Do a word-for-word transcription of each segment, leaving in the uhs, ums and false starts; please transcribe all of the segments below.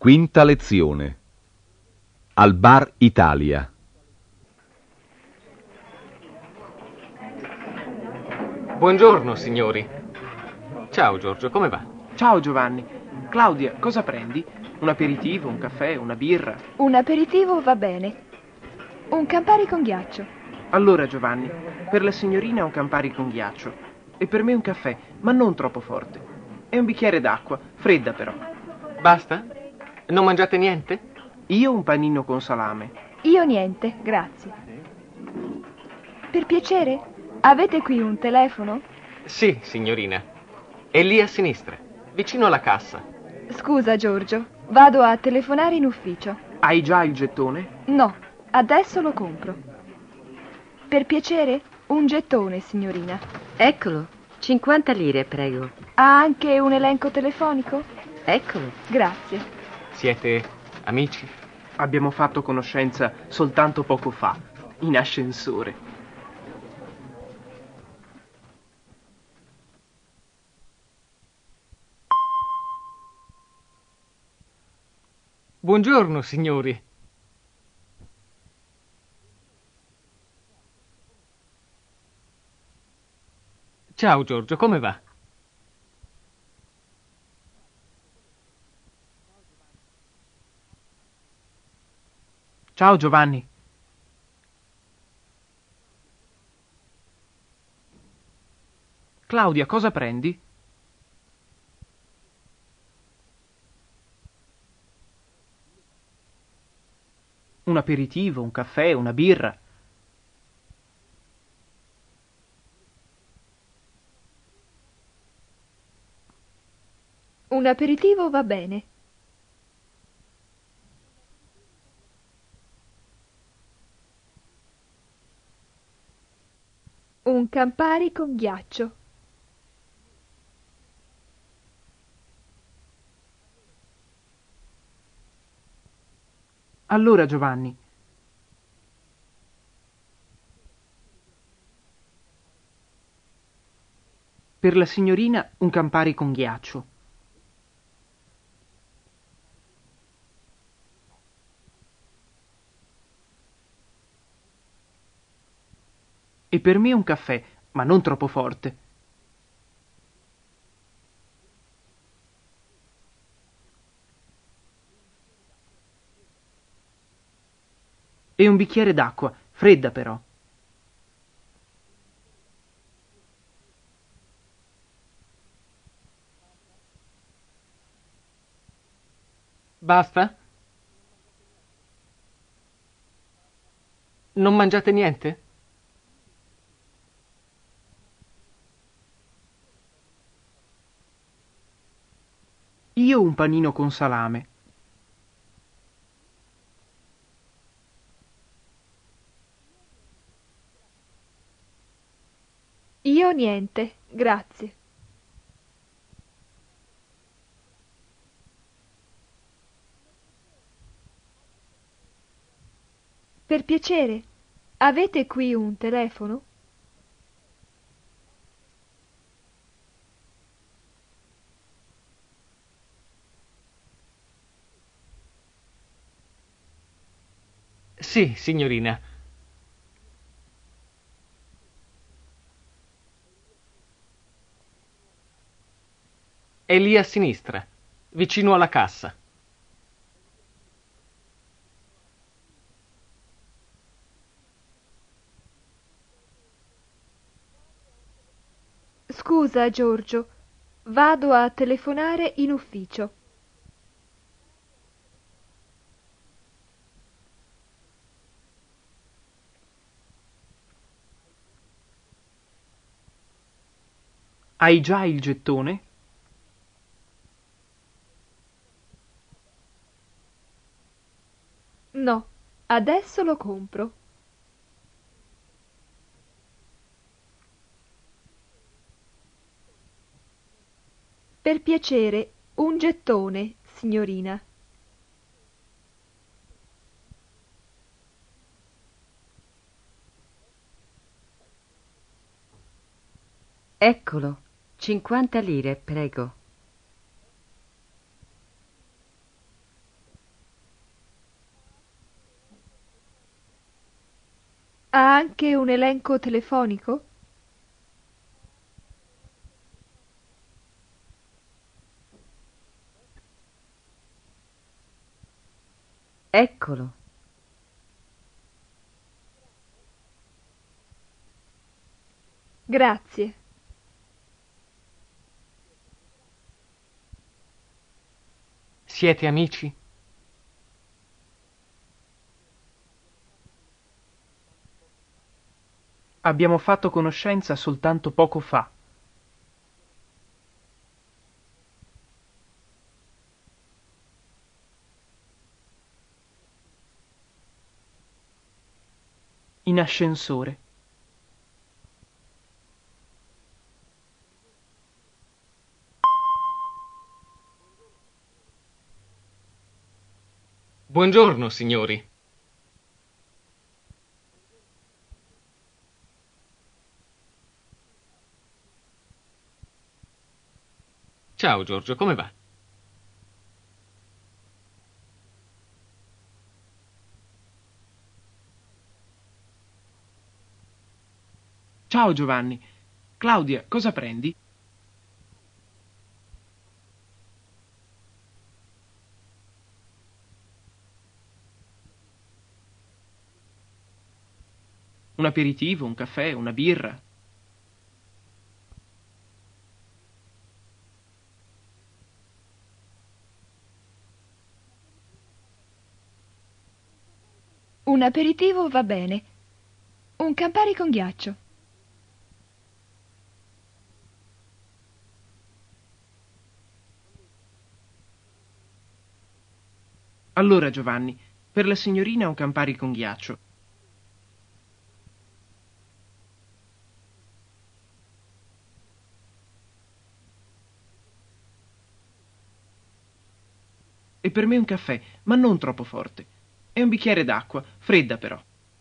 Quinta lezione. Al Bar Italia. Buongiorno, signori. Ciao, Giorgio, come va? Ciao, Giovanni. Claudia, cosa prendi? Un aperitivo, un caffè, una birra? Un aperitivo va bene. Un Campari con ghiaccio. Allora, Giovanni, per la signorina un Campari con ghiaccio. E per me un caffè, ma non troppo forte. E un bicchiere d'acqua, fredda però. Basta? Non mangiate niente? Io un panino con salame. Io niente, grazie. Per piacere, avete qui un telefono? Sì, signorina. È lì a sinistra, vicino alla cassa. Scusa, Giorgio, vado a telefonare in ufficio. Hai già il gettone? No, adesso lo compro. Per piacere, un gettone, signorina. Eccolo, cinquanta lire, prego. Ha anche un elenco telefonico? Eccolo. Grazie. Siete amici? Abbiamo fatto conoscenza soltanto poco fa, in ascensore. Buongiorno, signori. Ciao, Giorgio, come va? Ciao, Giovanni. Claudia, cosa prendi? Un aperitivo, un caffè, una birra? Un aperitivo va bene. Un Campari con ghiaccio. Allora, Giovanni. Per la signorina un Campari con ghiaccio. E per me un caffè, ma non troppo forte. E un bicchiere d'acqua, fredda però. Basta? Non mangiate niente? Io un panino con salame. Io niente, grazie. Per piacere, avete qui un telefono? Sì, signorina. È lì a sinistra, vicino alla cassa. Scusa, Giorgio, vado a telefonare in ufficio. Hai già il gettone? No, adesso lo compro. Per piacere, un gettone, signorina. Eccolo, cinquanta lire, prego. Ha anche un elenco telefonico? Eccolo. Grazie. Siete amici? Abbiamo fatto conoscenza soltanto poco fa. In ascensore. Buongiorno, signori. Ciao, Giorgio, come va? Ciao Giovanni. Claudia, cosa prendi? Un aperitivo, un caffè, una birra? Un aperitivo va bene. Un Campari con ghiaccio. Allora, Giovanni, per la signorina un Campari con ghiaccio. E per me un caffè, ma non troppo forte. E un bicchiere d'acqua, fredda però.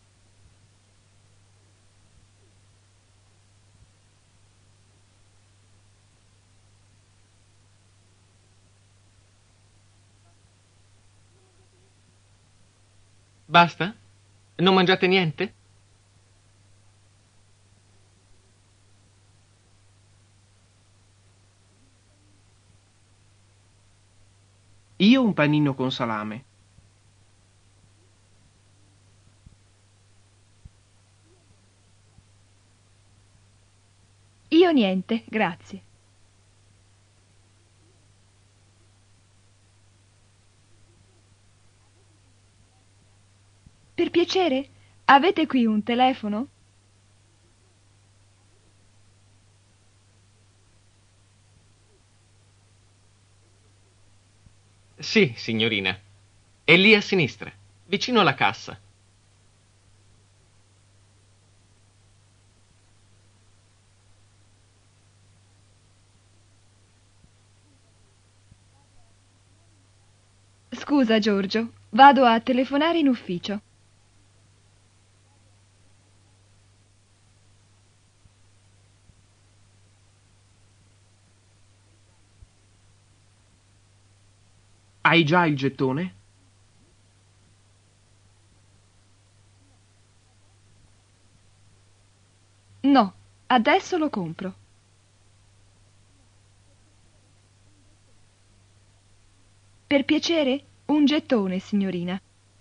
Basta? Non mangiate niente? Io un panino con salame. Io niente, grazie. Per piacere, avete qui un telefono? Sì, signorina. È lì a sinistra, vicino alla cassa. Scusa, Giorgio, vado a telefonare in ufficio. Hai già il gettone? No, adesso lo compro. Per piacere, un gettone, signorina.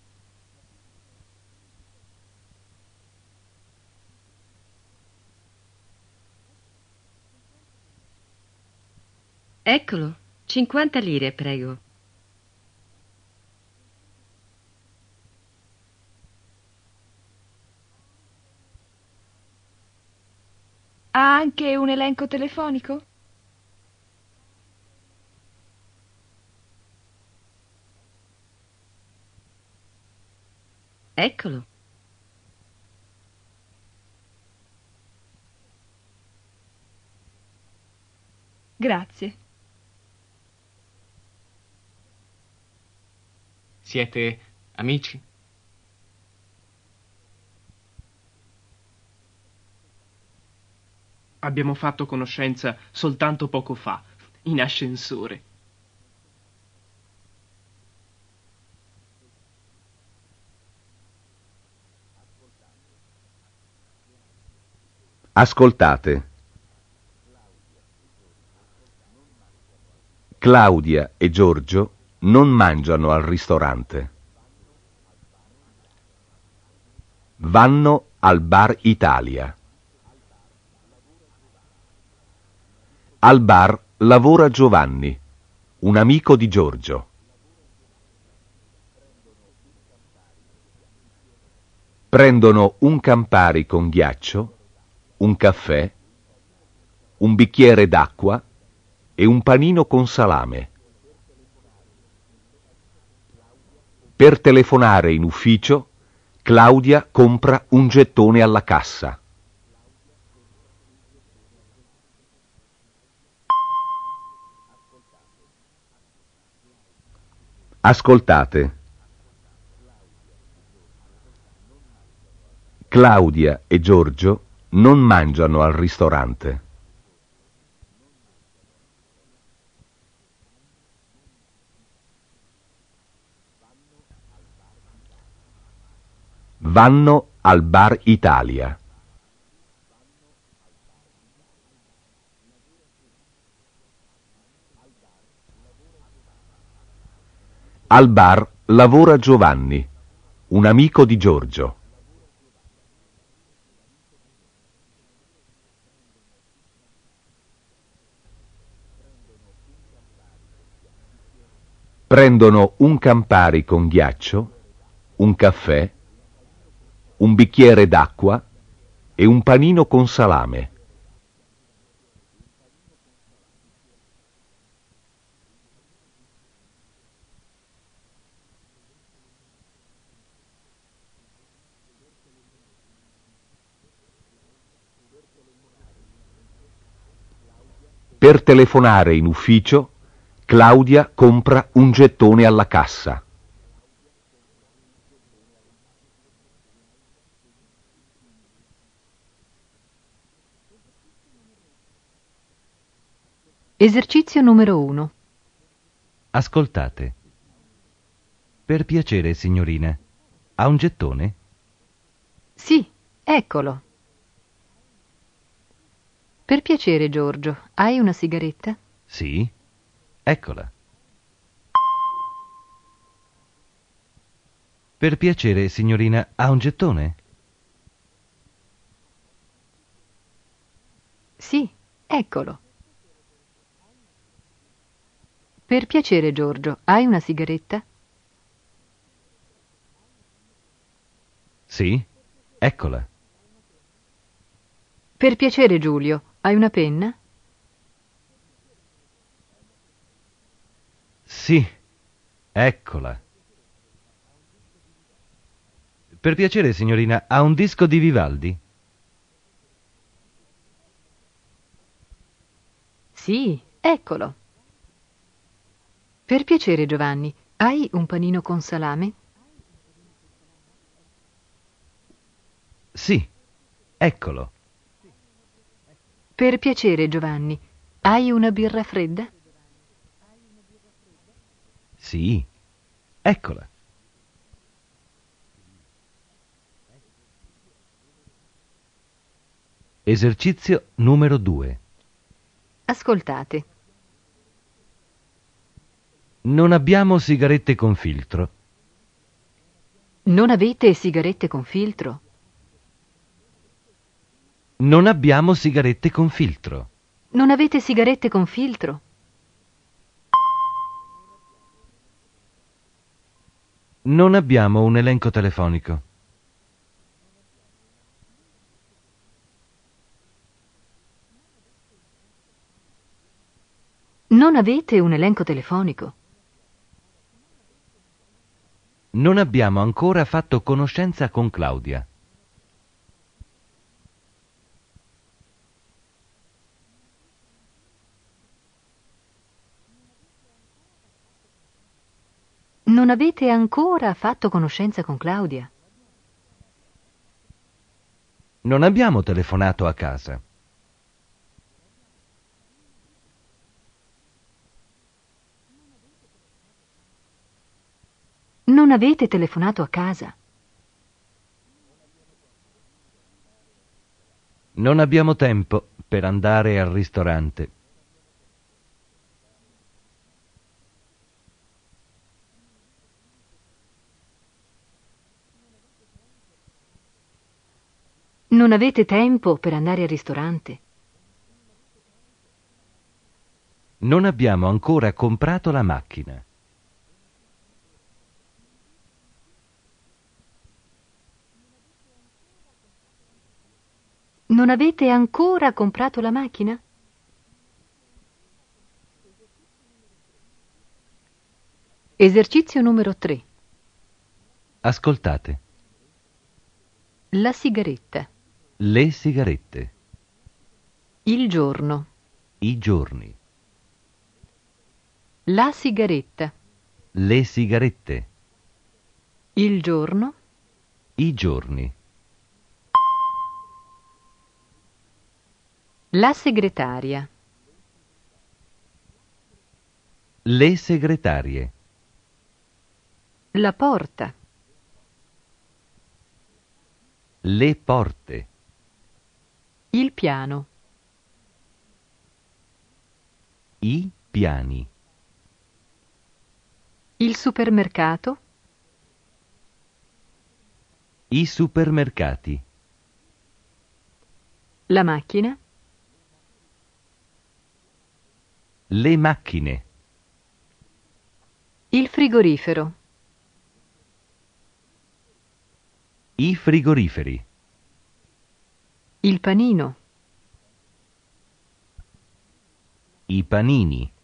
Eccolo. cinquanta lire, prego. Ha anche un elenco telefonico? Eccolo. Grazie. Siete amici? Abbiamo fatto conoscenza soltanto poco fa, in ascensore. Ascoltate. Claudia e Giorgio non mangiano al ristorante. Vanno al Bar Italia. Al bar lavora Giovanni, un amico di Giorgio. Prendono un Campari con ghiaccio, un caffè, un bicchiere d'acqua e un panino con salame. Per telefonare in ufficio, Claudia compra un gettone alla cassa. Ascoltate. Claudia e Giorgio non mangiano al ristorante. Vanno al Bar Italia. Al bar lavora Giovanni, un amico di Giorgio. Prendono un Campari con ghiaccio, un caffè, un bicchiere d'acqua e un panino con salame. Per telefonare in ufficio, Claudia compra un gettone alla cassa. Esercizio numero uno. Ascoltate. Per piacere, signorina, ha un gettone? Sì, eccolo. Per piacere, Giorgio, hai una sigaretta? Sì, eccola. Per piacere, signorina, ha un gettone? Sì, eccolo. Per piacere, Giorgio, hai una sigaretta? Sì, eccola. Per piacere, Giulio, hai una penna? Sì, eccola. Per piacere, signorina, ha un disco di Vivaldi? Sì, eccolo. Per piacere, Giovanni, hai un panino con salame? Sì, eccolo. Per piacere, Giovanni, hai una birra fredda? Sì, eccola. Esercizio numero due. Ascoltate. Non abbiamo sigarette con filtro. Non avete sigarette con filtro? Non abbiamo sigarette con filtro. Non avete sigarette con filtro? Non abbiamo un elenco telefonico. Non avete un elenco telefonico? Non abbiamo ancora fatto conoscenza con Claudia. Non avete ancora fatto conoscenza con Claudia? Non abbiamo telefonato a casa. Non avete telefonato a casa? Non abbiamo tempo per andare al ristorante. Non avete tempo per andare al ristorante? Non abbiamo ancora comprato la macchina. Non avete ancora comprato la macchina? Esercizio numero tre. Ascoltate. La sigaretta. Le sigarette. Il giorno. I giorni. La sigaretta. Le sigarette. Il giorno. I giorni. La segretaria. Le segretarie. La porta. Le porte. Il piano. I piani. Il supermercato. I supermercati. La macchina. Le macchine. Il frigorifero. I frigoriferi. Il panino. I panini.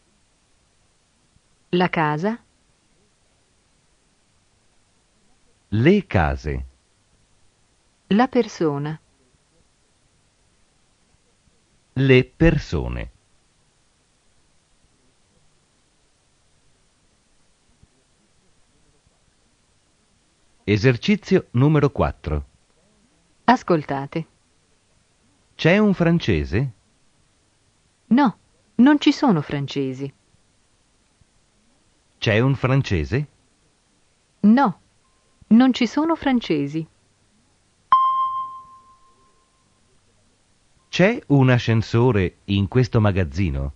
La casa. Le case. La persona. Le persone. Esercizio numero quattro. Ascoltate. C'è un francese? No, non ci sono francesi. C'è un francese? No, non ci sono francesi. C'è un ascensore in questo magazzino?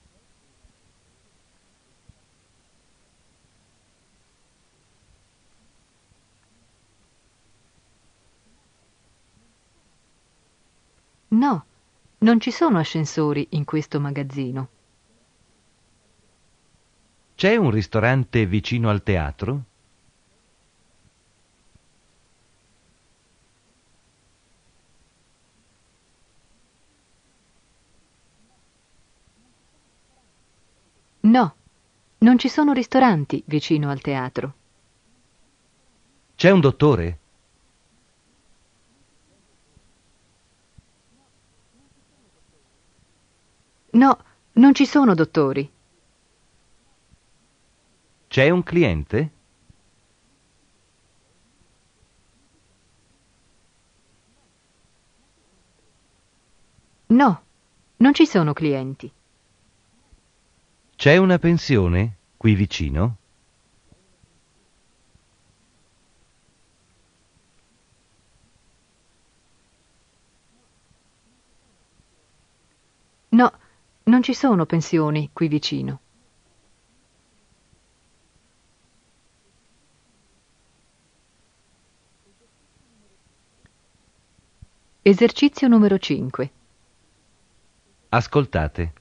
No, non ci sono ascensori in questo magazzino. C'è un ristorante vicino al teatro? No, non ci sono ristoranti vicino al teatro. C'è un dottore? No, non ci sono dottori. C'è un cliente? No, non ci sono clienti. C'è una pensione qui vicino? No, non ci sono pensioni qui vicino. Esercizio numero cinque. Ascoltate.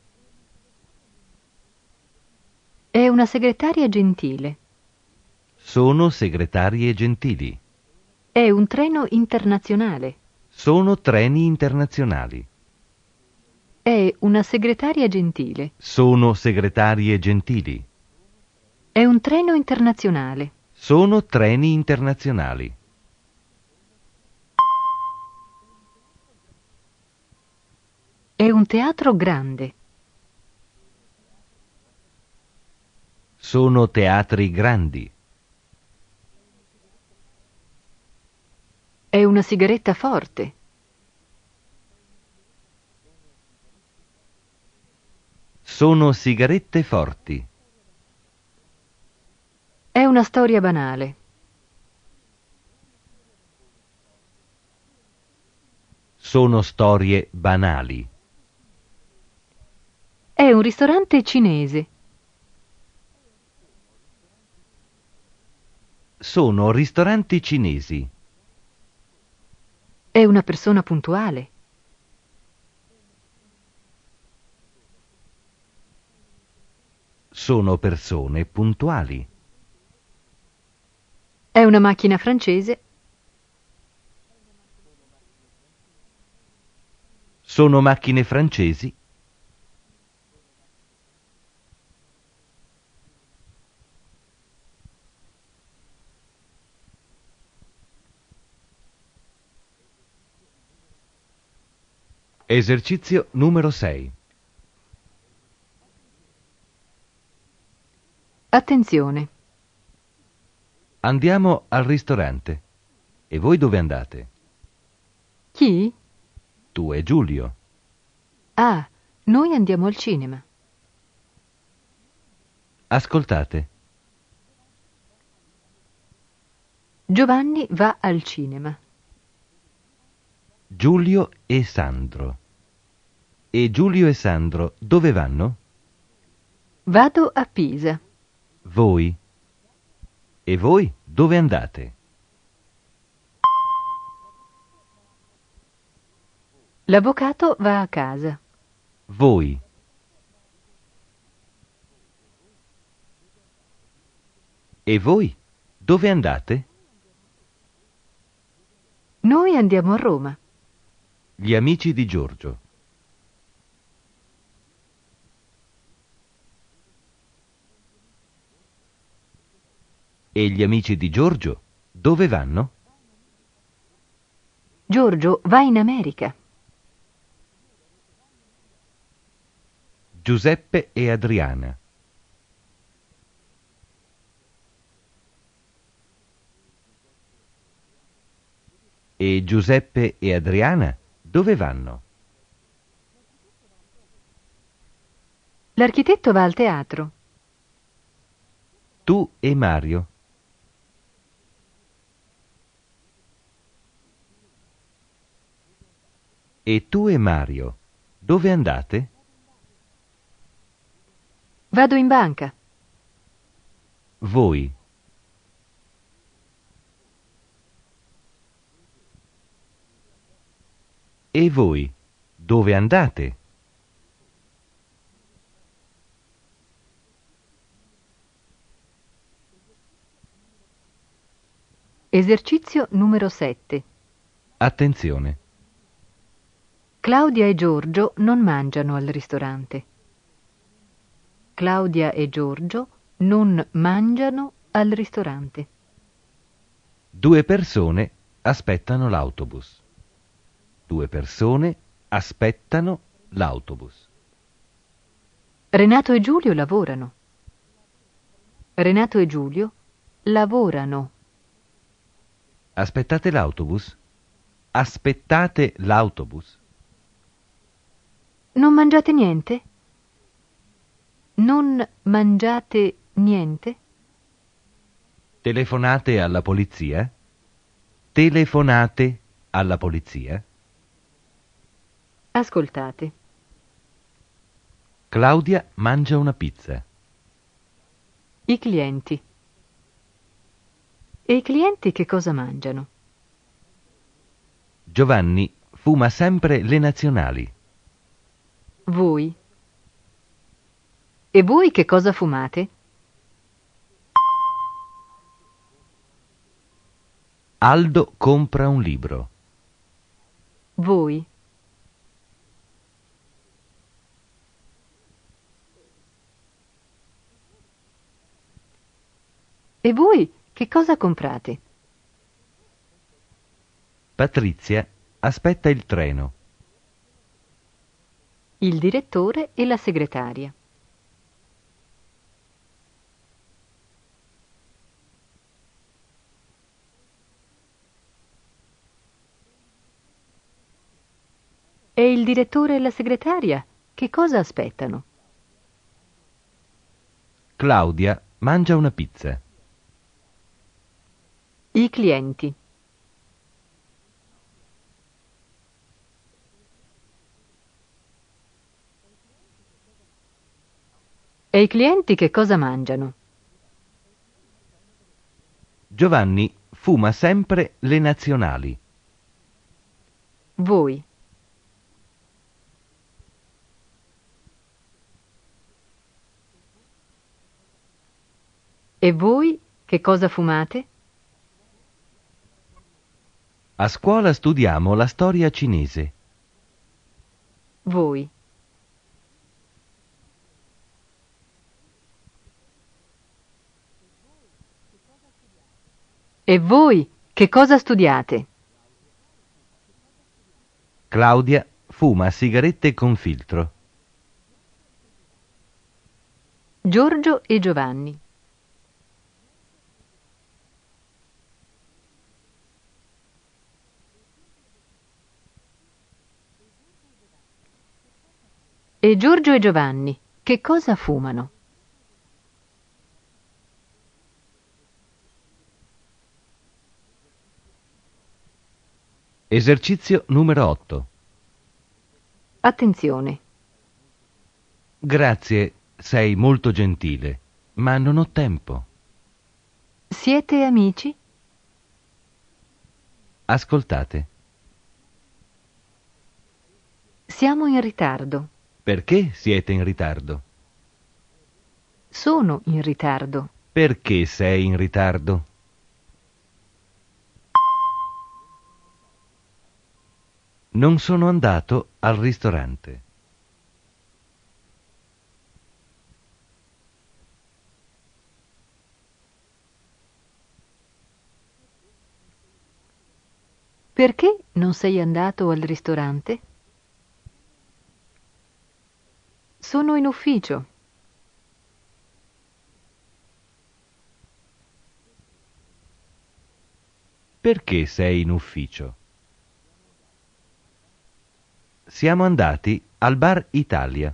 È una segretaria gentile. Sono segretarie gentili. È un treno internazionale. Sono treni internazionali. È una segretaria gentile. Sono segretarie gentili. È un treno internazionale. Sono treni internazionali. È un teatro grande. Sono teatri grandi. È una sigaretta forte. Sono sigarette forti. È una storia banale. sono storie banali. È un ristorante cinese. Sono ristoranti cinesi. È una persona puntuale. Sono persone puntuali. È una macchina francese. Sono macchine francesi. Esercizio numero sei. Attenzione. Andiamo al ristorante. E voi dove andate? Chi? Tu e Giulio. Ah, noi andiamo al cinema. Ascoltate. Giovanni va al cinema. Giulio e Sandro. E Giulio e Sandro dove vanno? Vado a Pisa. Voi. E voi dove andate? L'avvocato va a casa. Voi. E voi dove andate? Noi andiamo a Roma. Gli amici di Giorgio. E gli amici di Giorgio dove vanno? Giorgio va in America. Giuseppe e Adriana. E Giuseppe e Adriana dove vanno? L'architetto va al teatro. Tu e Mario. E tu e Mario dove andate? Vado in banca. Voi. E voi dove andate? Esercizio numero sette. Attenzione. Claudia e Giorgio non mangiano al ristorante. Claudia e Giorgio non mangiano al ristorante. Due persone aspettano l'autobus. Due persone aspettano l'autobus. Renato e Giulio lavorano. Renato e Giulio lavorano. Aspettate l'autobus? Aspettate l'autobus? Non mangiate niente? Non mangiate niente? Telefonate alla polizia? Telefonate alla polizia? Ascoltate. Claudia mangia una pizza. I clienti. E i clienti che cosa mangiano? Giovanni fuma sempre le nazionali. Voi. E voi che cosa fumate? Aldo compra un libro. Voi. E voi che cosa comprate? Patrizia aspetta il treno. Il direttore e la segretaria. E il direttore e la segretaria che cosa aspettano? Claudia mangia una pizza. I clienti. E i clienti che cosa mangiano? Giovanni fuma sempre le nazionali. Voi. E voi che cosa fumate? A scuola studiamo la storia cinese. Voi. E voi che cosa studiate? Claudia fuma sigarette con filtro. Giorgio e Giovanni. E Giorgio e Giovanni che cosa fumano? Esercizio numero otto. Attenzione. Grazie, sei molto gentile, ma non ho tempo. Siete amici? Ascoltate. Siamo in ritardo. Perché siete in ritardo? Sono in ritardo. Perché sei in ritardo? Non sono andato al ristorante. Perché non sei andato al ristorante? Sono in ufficio. Perché sei in ufficio? Siamo andati al Bar Italia.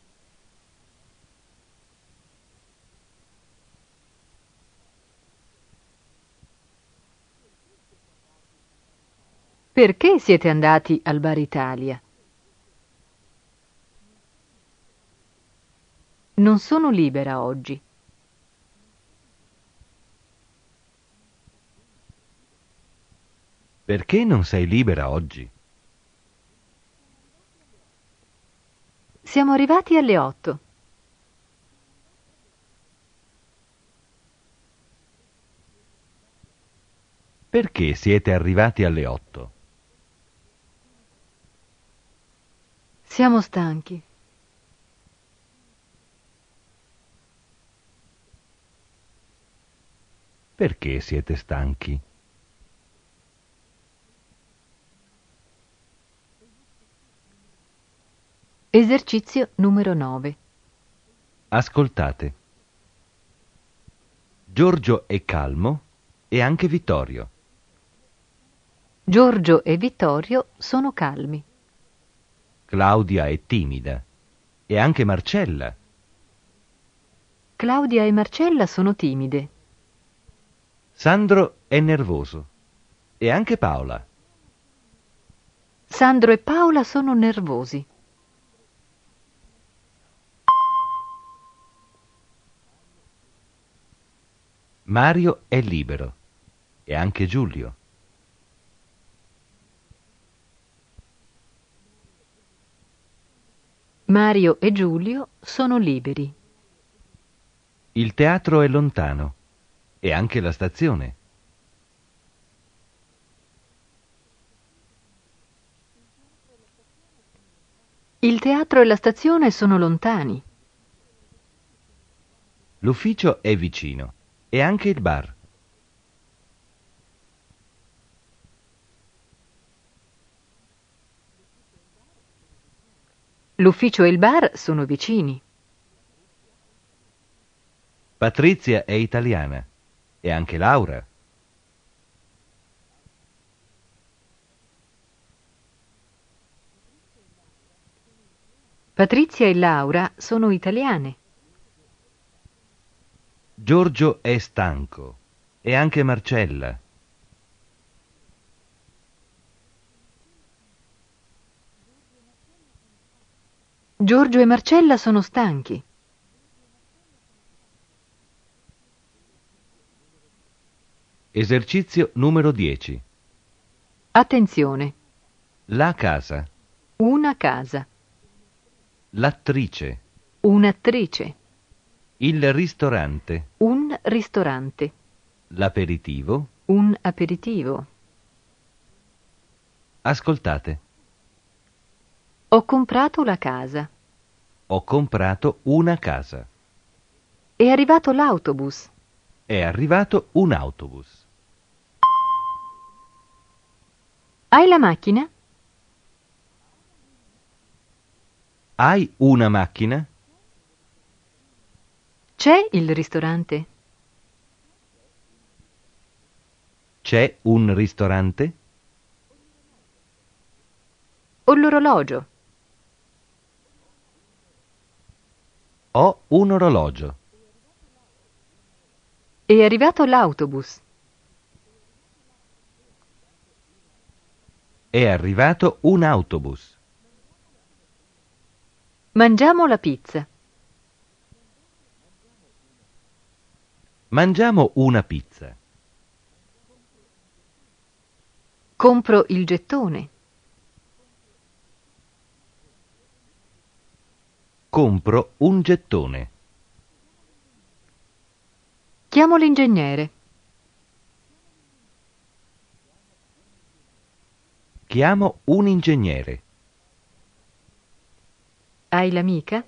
Perché siete andati al Bar Italia? Non sono libera oggi. Perché non sei libera oggi? Siamo arrivati alle otto. Perché siete arrivati alle otto? Siamo stanchi. Perché siete stanchi? Esercizio numero nove. Ascoltate. Giorgio è calmo e anche Vittorio. Giorgio e Vittorio sono calmi. Claudia è timida e anche Marcella. Claudia e Marcella sono timide. Sandro è nervoso e anche Paola. Sandro e Paola sono nervosi. Mario è libero e anche Giulio. Mario e Giulio sono liberi. Il teatro è lontano e anche la stazione. Il teatro e la stazione sono lontani. L'ufficio è vicino e anche il bar. L'ufficio e il bar sono vicini. Patrizia è italiana e anche Laura. Patrizia e Laura sono italiane. Giorgio è stanco e anche Marcella. Giorgio e Marcella sono stanchi. Esercizio numero dieci. Attenzione. La casa. Una casa. L'attrice. Un'attrice. Il ristorante. Un ristorante. L'aperitivo. Un aperitivo. Ascoltate. Ho comprato la casa. Ho comprato una casa. È arrivato l'autobus. È arrivato un autobus. Hai la macchina? Hai una macchina? C'è il ristorante? C'è un ristorante? Ho l'orologio. Ho un orologio. È arrivato l'autobus. È arrivato un autobus. Mangiamo la pizza. Mangiamo una pizza. Compro il gettone. Compro un gettone. Chiamo l'ingegnere. Chiamo un ingegnere. Hai l'amica?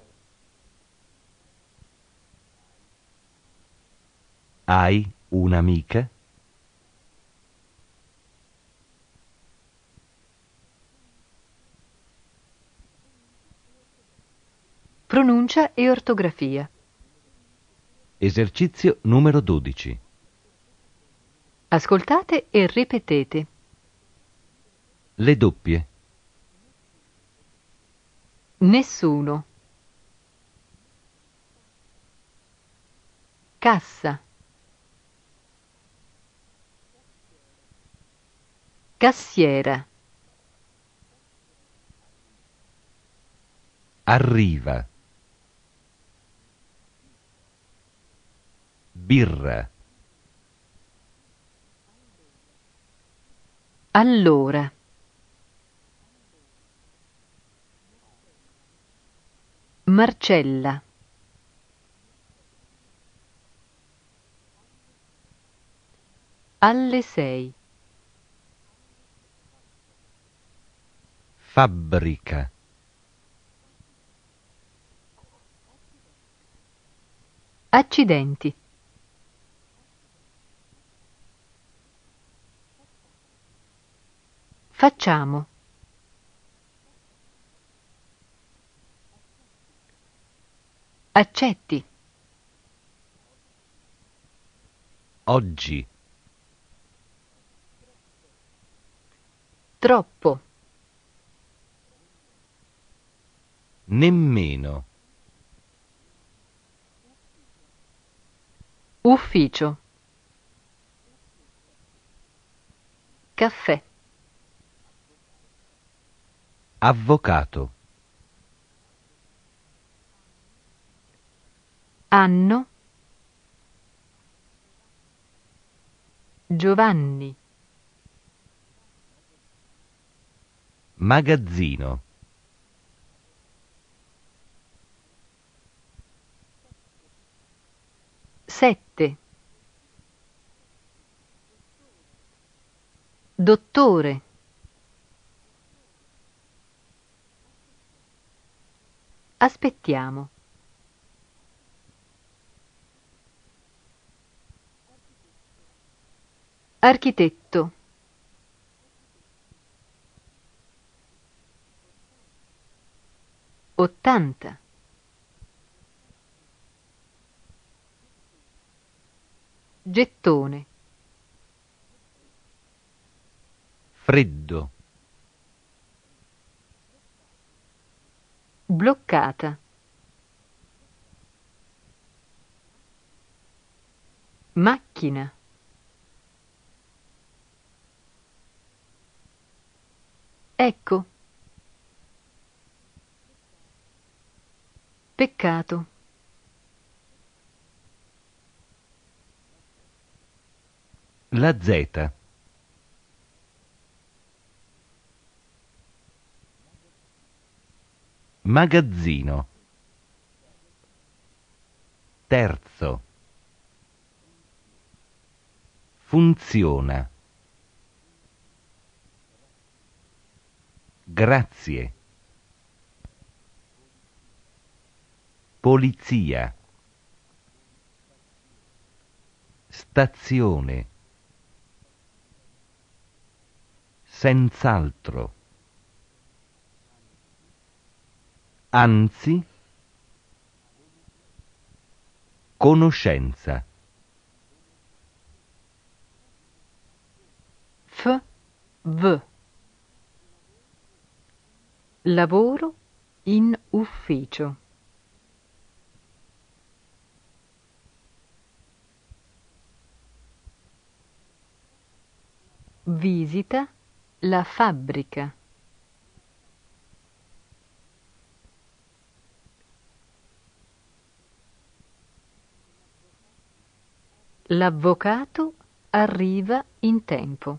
Hai un'amica? Pronuncia e ortografia. Esercizio numero dodici. Ascoltate e ripetete. Le doppie. Nessuno. Cassa. Cassiera. Arriva. Birra. Allora. Marcella. Alle sei. Fabbrica. Accidenti. Facciamo. Accetti. Oggi. Troppo. Nemmeno. Ufficio. Caffè. Avvocato. Anno. Giovanni. Magazzino. Sette. Dottore. Aspettiamo. Architetto. Ottanta. Gettone. Freddo. Bloccata. Macchina. Ecco. Peccato. La Z. Magazzino. Terzo. Funziona. Grazie. Polizia. Stazione. Senz'altro. Anzi. Conoscenza. F, V. Lavoro in ufficio. Visita la fabbrica. L'avvocato arriva in tempo.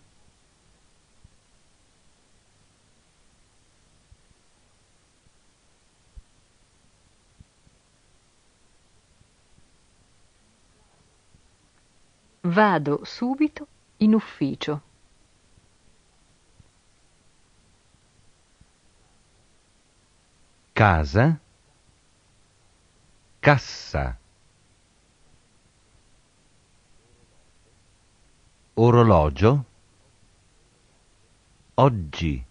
Vado subito in ufficio. Casa. Cassa. Orologio. Oggi.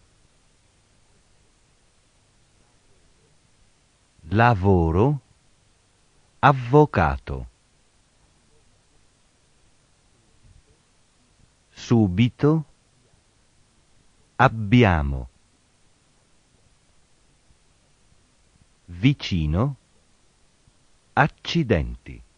Lavoro. Avvocato. Subito. Abbiamo. Vicino. Accidenti.